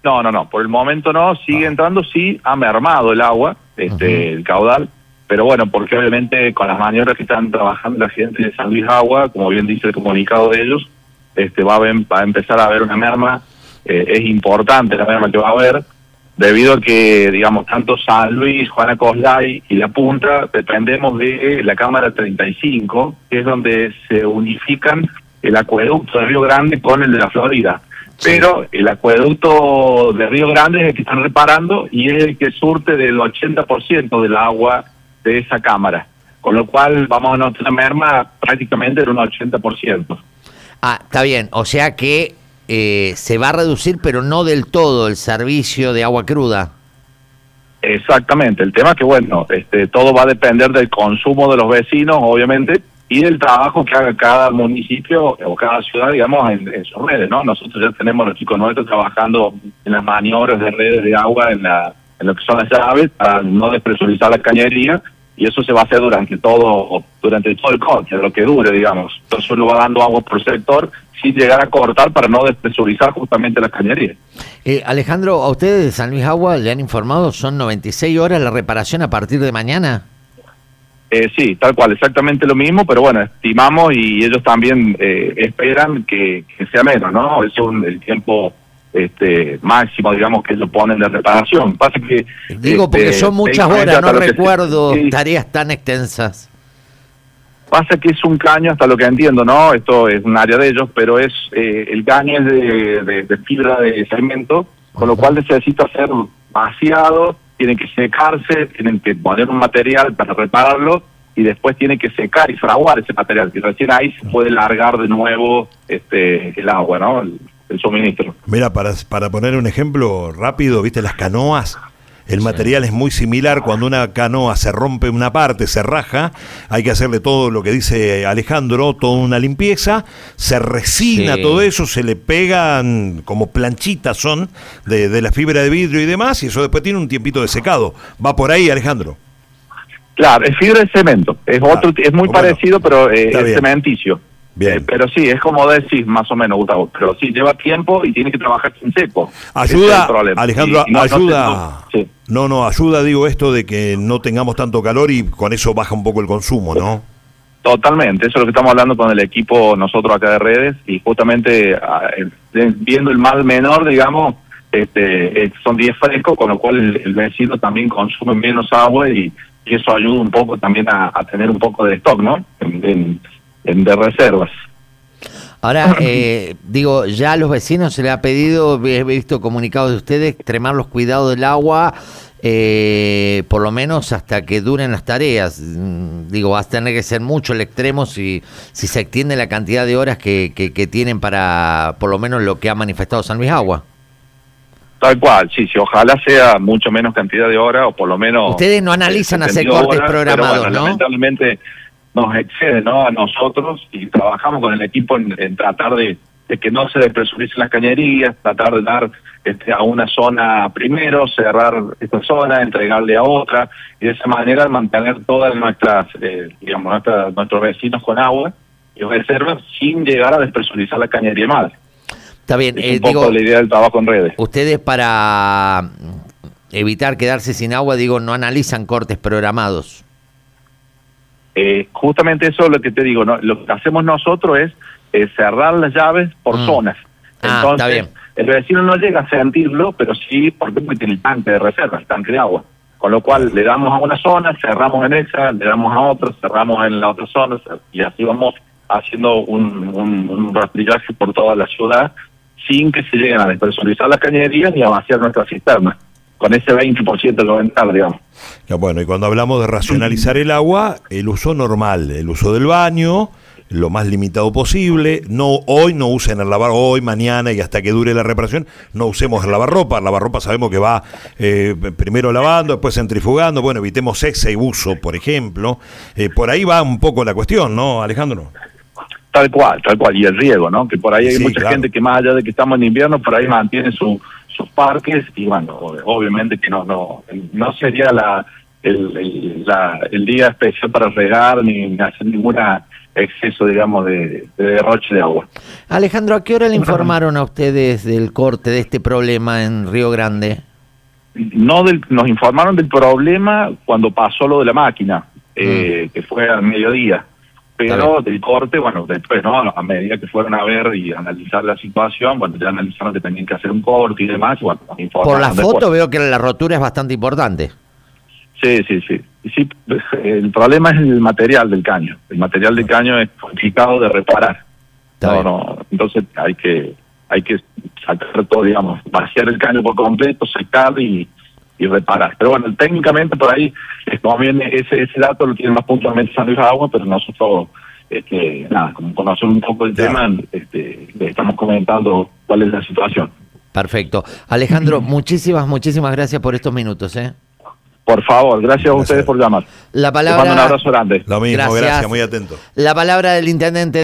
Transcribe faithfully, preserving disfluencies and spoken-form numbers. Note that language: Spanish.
No, no, no, por el momento no, sigue Ah. entrando, sí, ha mermado el agua, este, Uh-huh. el caudal, pero bueno, porque obviamente con las maniobras que están trabajando la gente de San Luis Agua, como bien dice el comunicado de ellos, este va a, ver, va a empezar a haber una merma, eh, es importante la merma que va a haber, debido a que, digamos, tanto San Luis, Juana Coslay y La Punta dependemos de la Cámara treinta y cinco, que es donde se unifican el acueducto de Río Grande con el de la Florida. Pero el acueducto de Río Grande es el que están reparando y es el que surte del ochenta por ciento del agua de esa cámara. Con lo cual vamos a notar una merma prácticamente de un ochenta por ciento. Ah, está bien. O sea que eh, se va a reducir, pero no del todo, el servicio de agua cruda. Exactamente. El tema es que, bueno, este, todo va a depender del consumo de los vecinos, obviamente, y del trabajo que haga cada municipio o cada ciudad, digamos, en, en sus redes, ¿no? Nosotros ya tenemos los chicos nuestros trabajando en las maniobras de redes de agua, en la en lo que son las llaves, para no despresurizar la cañería, y eso se va a hacer durante todo durante todo el corte, lo que dure, digamos. Entonces uno va dando agua por sector sin llegar a cortar para no despresurizar justamente la cañería. Eh, Alejandro, ¿a ustedes de San Luis Agua le han informado, son noventa y seis horas la reparación a partir de mañana? Eh, sí, tal cual, exactamente lo mismo, pero bueno, estimamos y ellos también eh, esperan que, que sea menos, ¿no? Es un, el tiempo este máximo, digamos, que ellos ponen de reparación. Pasa que Digo, porque este, son muchas horas, no recuerdo se, sí, tareas tan extensas. Pasa que es un caño, hasta lo que entiendo, ¿no? Esto es un área de ellos, pero es eh, el caño es de, de, de fibra de cemento, con lo cual necesita ser vaciado, tienen que secarse, tienen que poner un material para repararlo y después tienen que secar y fraguar ese material, y recién ahí se puede largar de nuevo este el agua, ¿no? El, el suministro. Mira, para, para poner un ejemplo rápido, ¿viste las canoas? El material es muy similar. Cuando una canoa se rompe una parte, se raja, hay que hacerle todo lo que dice Alejandro, toda una limpieza, se resina Sí. todo eso, se le pegan como planchitas son de, de la fibra de vidrio y demás, y eso después tiene un tiempito de secado. ¿Va por ahí, Alejandro? Claro, es fibra de cemento, es Ah, otro, es muy bueno, parecido, pero eh, es bien. cementicio. Bien. Eh, pero sí, es como decís, más o menos, Gustavo. Pero sí, lleva tiempo y tiene que trabajar en seco. Ese Ayuda, es el problema. Alejandro, Y- y no- ayuda. no se- sí. No, no, ayuda, digo, esto de que no tengamos tanto calor y con eso baja un poco el consumo, ¿no? Totalmente, eso es lo que estamos hablando con el equipo nosotros acá de redes, y justamente ah, eh, viendo el mal menor, digamos, este eh, son días frescos, con lo cual el, el vecino también consume menos agua y, y eso ayuda un poco también a, a tener un poco de stock, ¿no? En, en- en- de reservas. Ahora, eh, digo, ya a los vecinos se les ha pedido, he visto comunicados de ustedes, extremar los cuidados del agua, eh, por lo menos hasta que duren las tareas. Mm, Digo, va a tener que ser mucho el extremo si, si se extiende la cantidad de horas que, que, que tienen para, por lo menos, lo que ha manifestado San Luis Agua. Tal cual, sí, sí, ojalá sea mucho menos cantidad de horas, o por lo menos... Ustedes no analizan eh, hacer setenta cortes horas, programados, pero bueno, ¿no? lamentablemente nos excede, ¿no? A nosotros, y trabajamos con el equipo en, en tratar de, de que no se despresuricen las cañerías, tratar de dar este, a una zona primero, cerrar esta zona, entregarle a otra, y de esa manera mantener todas nuestras, eh, digamos, nuestra, nuestros vecinos con agua y reservas sin llegar a despresurizar la cañería madre. Está bien, Es eh, un poco digo, la idea del trabajo en redes. ustedes para evitar quedarse sin agua, digo, no analizan cortes programados. Eh, justamente eso es lo que te digo, ¿no? Lo que hacemos nosotros es eh, cerrar las llaves por Mm. zonas. Ah, Entonces, está bien. el vecino no llega a sentirlo, pero sí, porque tiene el tanque de reserva, el tanque de agua. Con lo cual le damos a una zona, cerramos en esa, le damos a otra, cerramos en la otra zona, y así vamos haciendo un, un, un rastrillaje por toda la ciudad sin que se lleguen a despresurizar las cañerías ni a vaciar nuestra cisterna. Con ese veinte por ciento de lo vental, digamos. Ya, bueno, y cuando hablamos de racionalizar el agua, el uso normal, el uso del baño, lo más limitado posible. No, hoy no usen el lavar, hoy, mañana y hasta que dure la reparación, no usemos el lavarropa. El lavarropa sabemos que va eh, primero lavando, después centrifugando. Bueno, evitemos ese uso, por ejemplo. Eh, por ahí va un poco la cuestión, ¿no, Alejandro? Tal cual, tal cual. Y el riego, ¿no? Que por ahí hay Sí, mucha claro. gente que más allá de que estamos en invierno, por ahí mantiene su, sus parques, y bueno, obviamente que no no no sería la el, el, la, el día especial para regar ni hacer ninguna exceso, digamos, de, de derroche de agua. Alejandro, ¿a qué hora le informaron a ustedes del corte de este problema en Río Grande? No del, nos informaron del problema cuando pasó lo de la máquina, eh, mm. que fue al mediodía. Pero del corte, bueno, después, ¿no? A medida que fueron a ver y analizar la situación, bueno, ya analizaron que tenían que hacer un corte y demás, y bueno, nos informaron. Por la después. foto veo que la rotura es bastante importante. Sí, sí, sí. sí. El problema es el material del caño. El material del caño es complicado de reparar. No, no, entonces hay que hay que sacar todo, digamos, vaciar el caño por completo, secar y, y reparar. Pero bueno, técnicamente por ahí, como bien ese ese dato lo tiene más puntualmente San Luis Agua, pero nosotros, este, nada, como conocer un poco el claro. tema, este, le estamos comentando cuál es la situación. Perfecto. Alejandro, muchísimas, muchísimas gracias por estos minutos, ¿eh? Por favor, gracias, gracias a ustedes por llamar. La palabra... Te mando un abrazo grande. Lo mismo, gracias. gracias, muy atento. La palabra del intendente